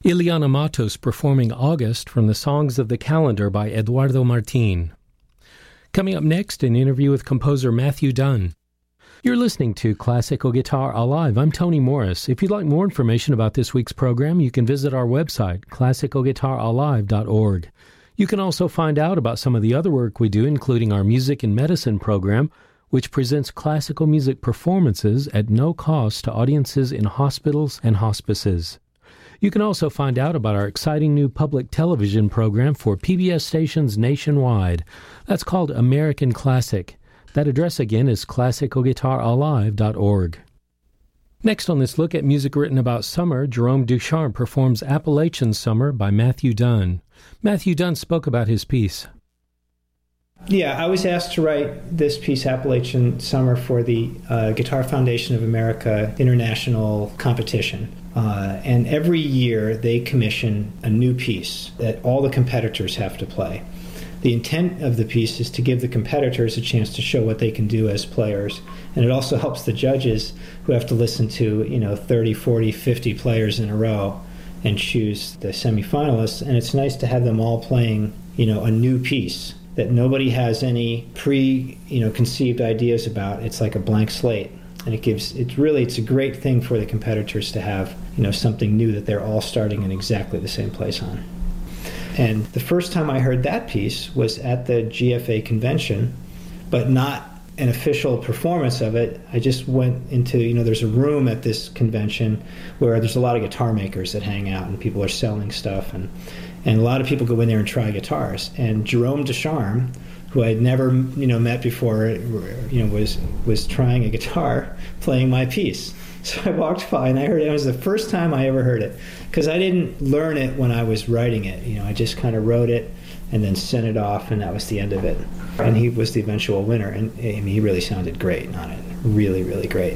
Ileana Matos performing August from the Songs of the Calendar by Eduardo Martin. Coming up next, an interview with composer Matthew Dunn. You're listening to Classical Guitar Alive. I'm Tony Morris. If you'd like more information about this week's program, you can visit our website, classicalguitaralive.org. You can also find out about some of the other work we do, including our Music and Medicine program, which presents classical music performances at no cost to audiences in hospitals and hospices. You can also find out about our exciting new public television program for PBS stations nationwide. That's called American Classic. That address again is classicalguitaralive.org. Next on this look at music written about summer, Jerome Ducharme performs Appalachian Summer by Matthew Dunn. Matthew Dunn spoke about his piece. Yeah, I was asked to write this piece, Appalachian Summer, for the Guitar Foundation of America International Competition. And every year they commission a new piece that all the competitors have to play. The intent of the piece is to give the competitors a chance to show what they can do as players. And it also helps the judges who have to listen to, 30, 40, 50 players in a row and choose the semifinalists. And it's nice to have them all playing, a new piece that nobody has any conceived ideas about. It's like a blank slate. And it's a great thing for the competitors to have, something new that they're all starting in exactly the same place on. And the first time I heard that piece was at the GFA convention, but not an official performance of it. I just went into, there's a room at this convention where there's a lot of guitar makers that hang out and people are selling stuff. And a lot of people go in there and try guitars. And Jerome Ducharme, who I'd never, met before, was trying a guitar, playing my piece. So I walked by and I heard it. It was the first time I ever heard it, because I didn't learn it when I was writing it. I just kind of wrote it and then sent it off, and that was the end of it. And he was the eventual winner, and he really sounded great on it. Really, really great.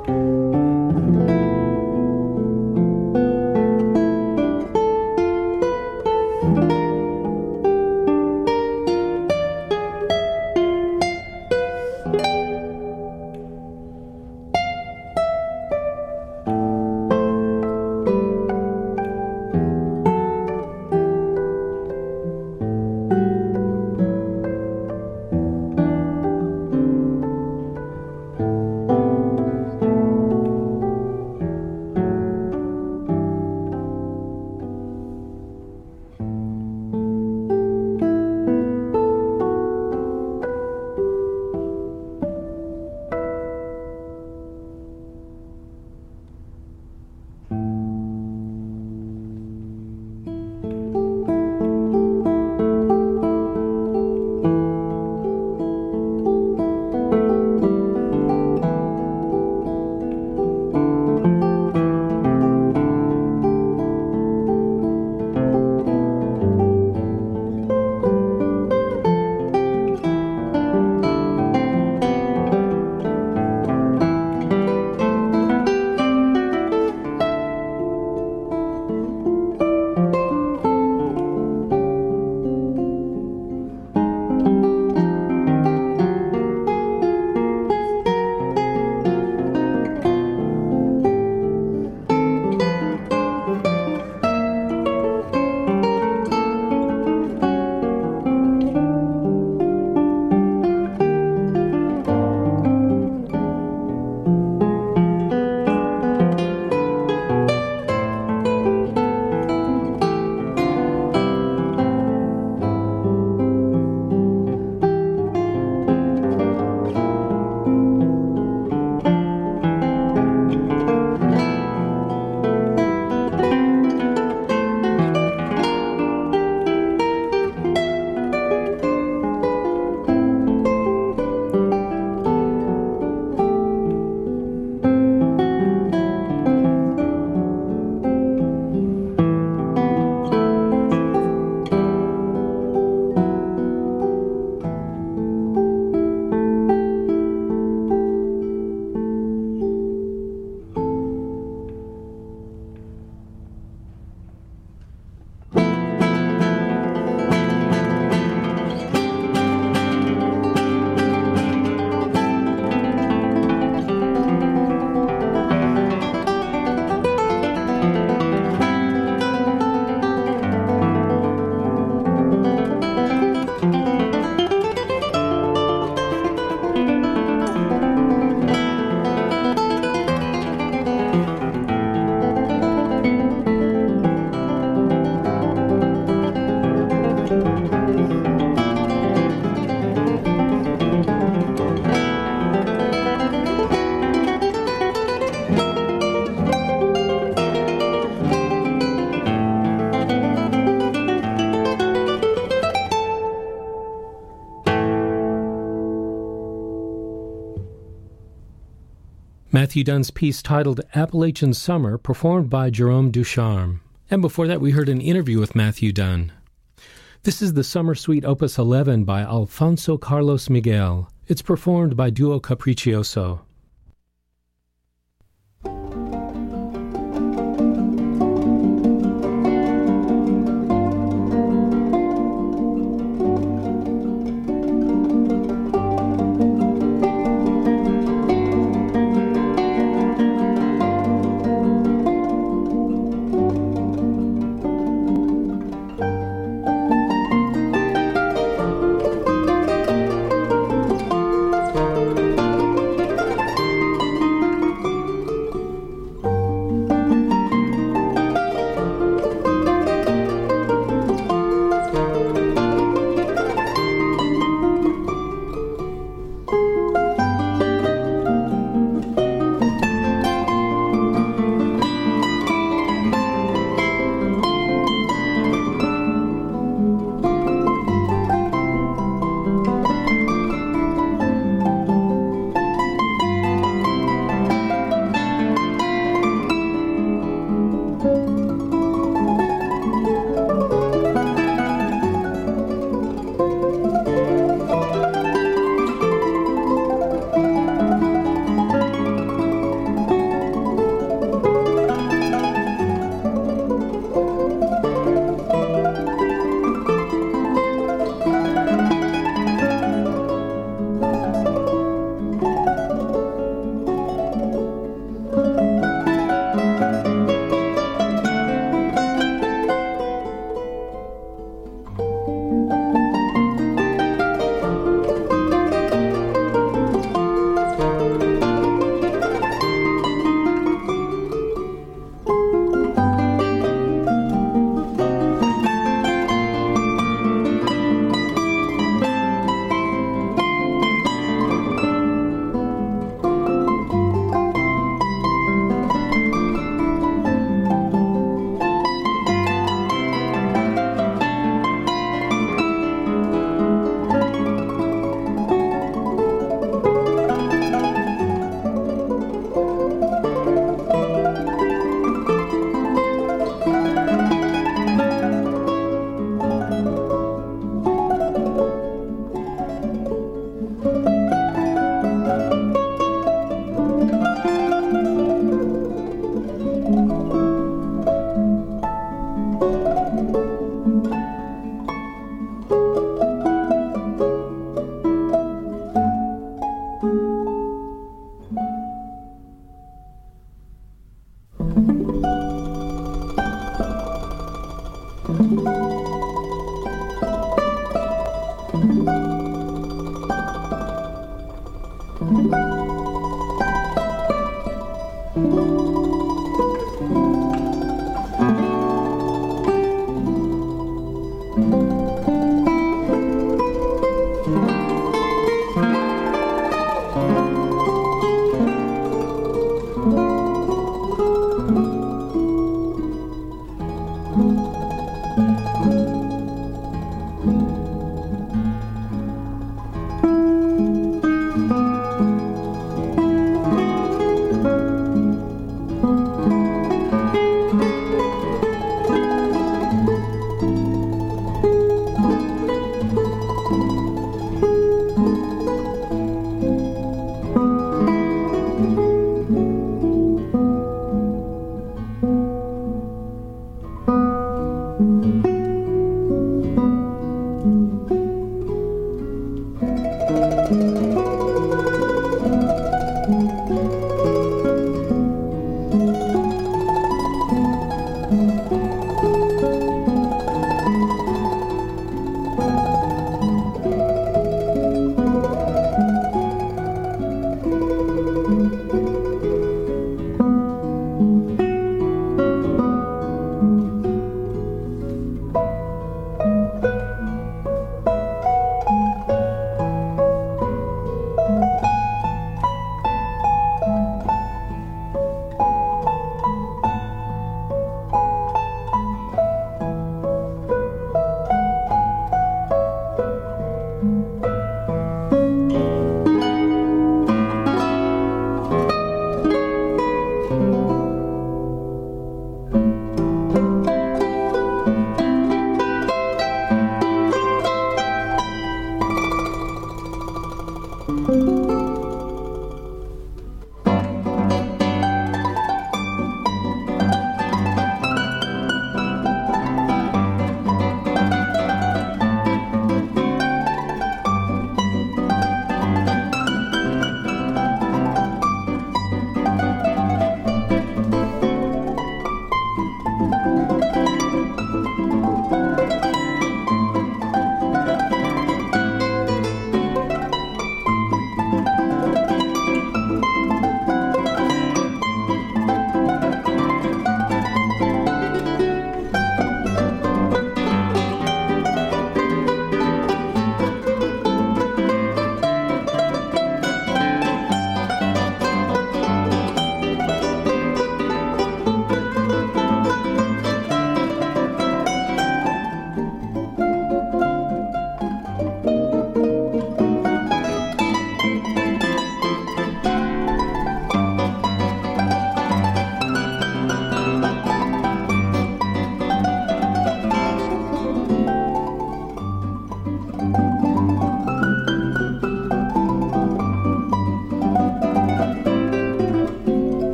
Matthew Dunn's piece titled Appalachian Summer, performed by Jerome Ducharme. And before that, we heard an interview with Matthew Dunn. This is the Summer Suite Opus 11 by Alfonso Carlos Miguel. It's performed by Duo Capriccioso.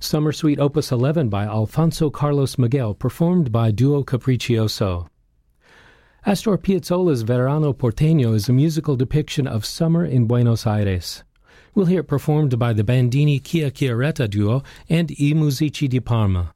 Summer Suite Opus 11 by Alfonso Carlos Miguel, performed by Duo Capriccioso. Astor Piazzolla's Verano Porteño is a musical depiction of summer in Buenos Aires. We'll hear it performed by the Bandini Chiacchieretta Duo and I Musici di Parma.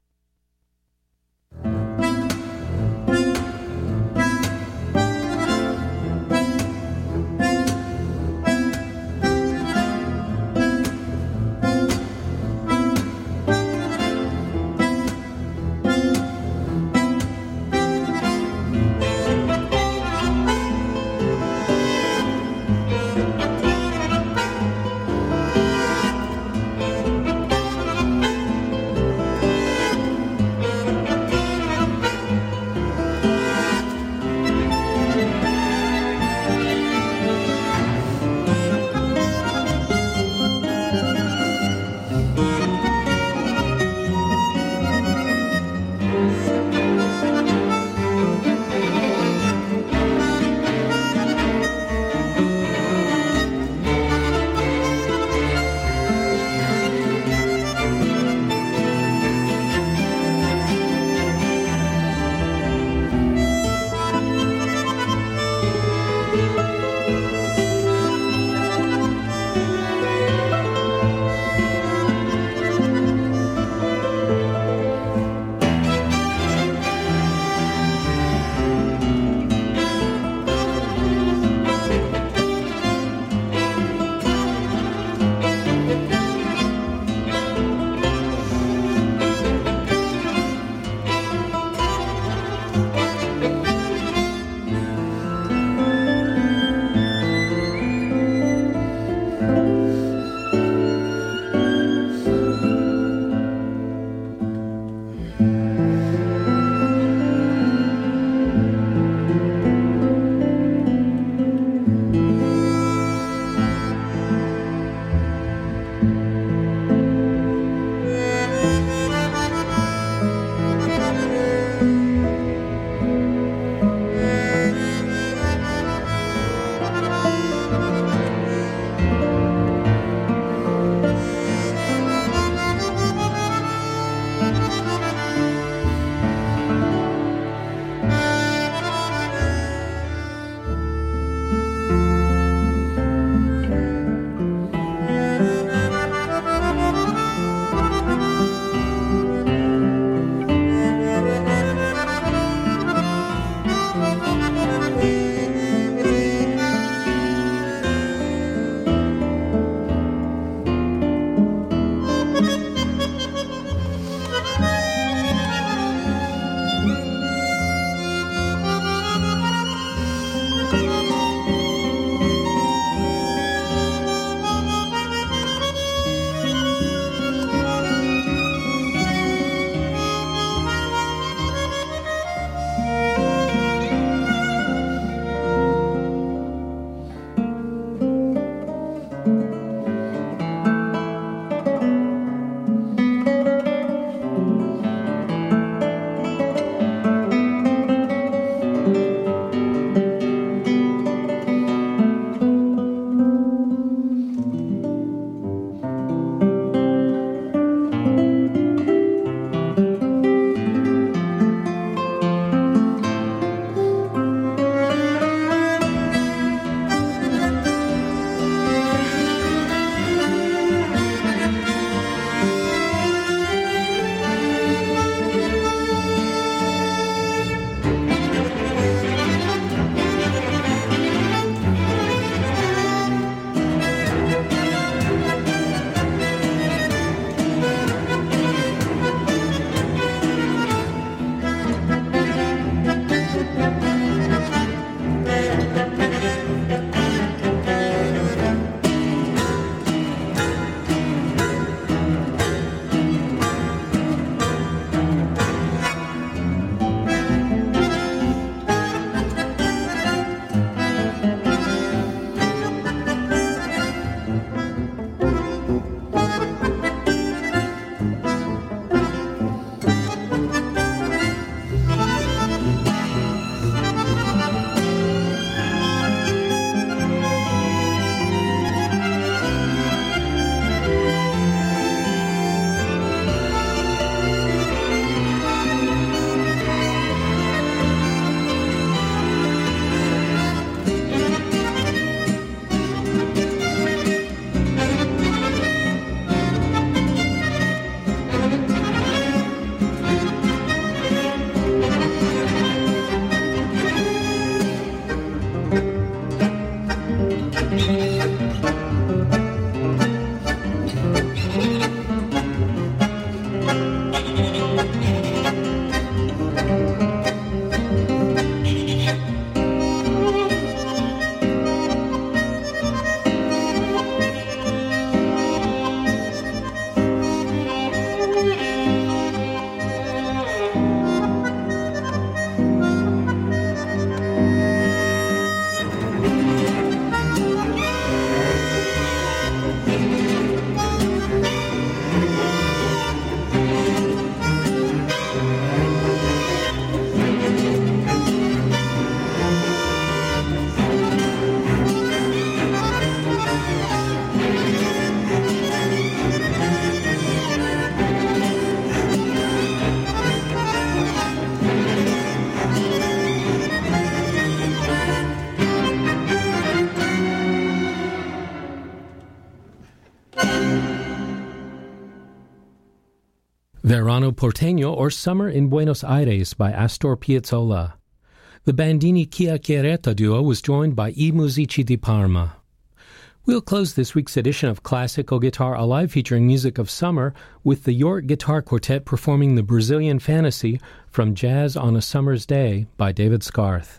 Verano Porteño, or Summer in Buenos Aires by Astor Piazzolla. The Bandini Chiacchieretta duo was joined by I Musici di Parma. We'll close this week's edition of Classical Guitar Alive featuring music of summer with the York Guitar Quartet performing the Brazilian Fantasy from Jazz on a Summer's Day by David Scarth.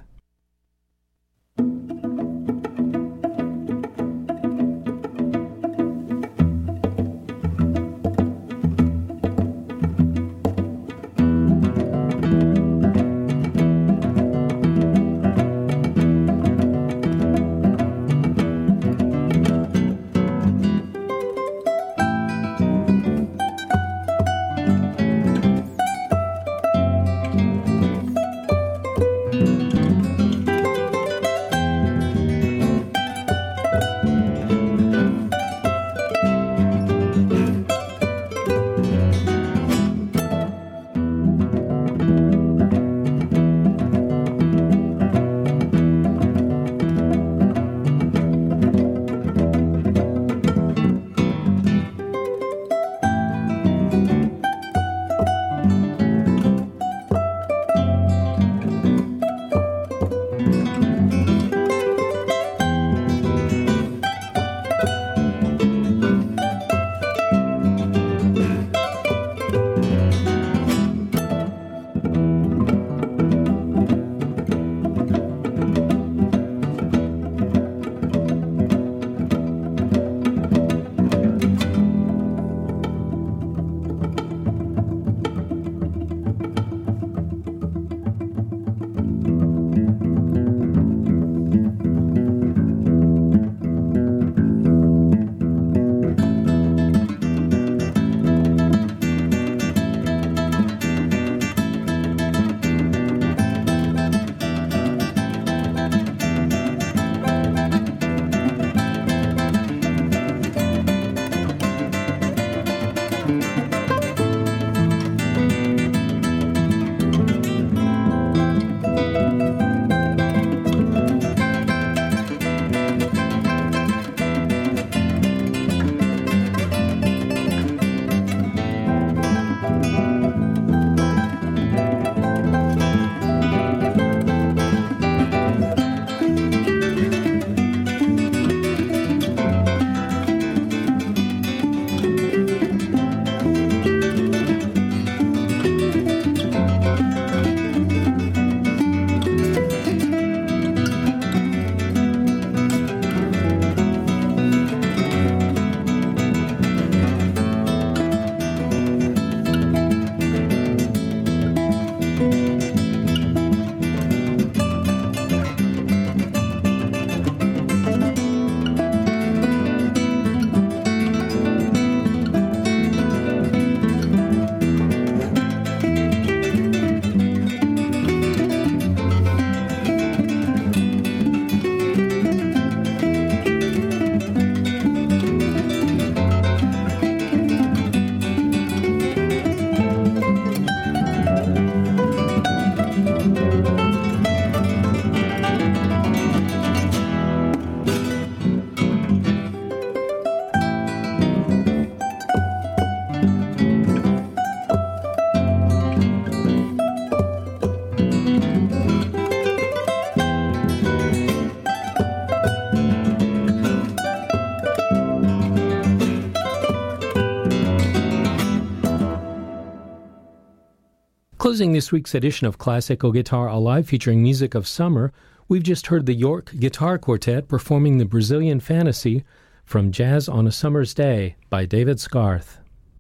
Closing this week's edition of Classical Guitar Alive featuring music of summer, we've just heard the York Guitar Quartet performing the Brazilian Fantasy from Jazz on a Summer's Day by David Scarth.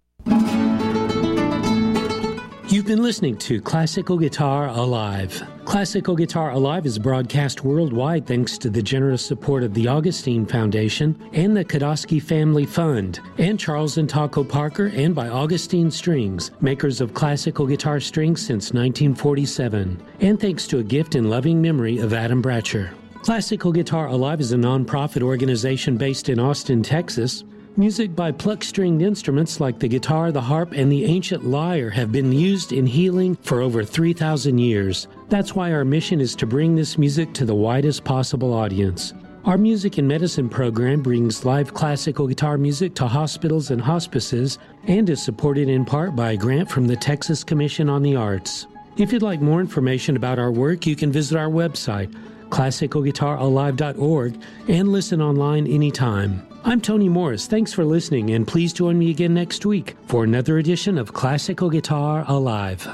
You've been listening to Classical Guitar Alive. Classical Guitar Alive is broadcast worldwide thanks to the generous support of the Augustine Foundation and the Kodosky Family Fund, and Charles and Taco Parker, and by Augustine Strings, makers of classical guitar strings since 1947, and thanks to a gift in loving memory of Adam Bratcher. Classical Guitar Alive is a nonprofit organization based in Austin, Texas. Music by pluck-stringed instruments like the guitar, the harp, and the ancient lyre have been used in healing for over 3,000 years. That's why our mission is to bring this music to the widest possible audience. Our Music and Medicine program brings live classical guitar music to hospitals and hospices and is supported in part by a grant from the Texas Commission on the Arts. If you'd like more information about our work, you can visit our website, classicalguitaralive.org, and listen online anytime. I'm Tony Morris. Thanks for listening, and please join me again next week for another edition of Classical Guitar Alive.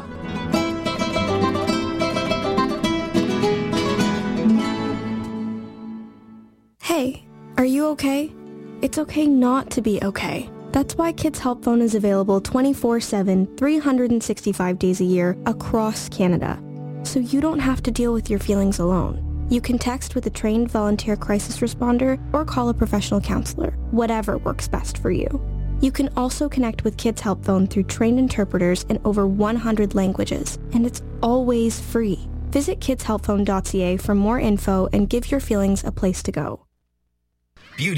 Hey, are you okay? It's okay not to be okay. That's why Kids Help Phone is available 24/7, 365 days a year across Canada. So you don't have to deal with your feelings alone. You can text with a trained volunteer crisis responder or call a professional counselor, whatever works best for you. You can also connect with Kids Help Phone through trained interpreters in over 100 languages, and it's always free. Visit kidshelpphone.ca for more info and give your feelings a place to go.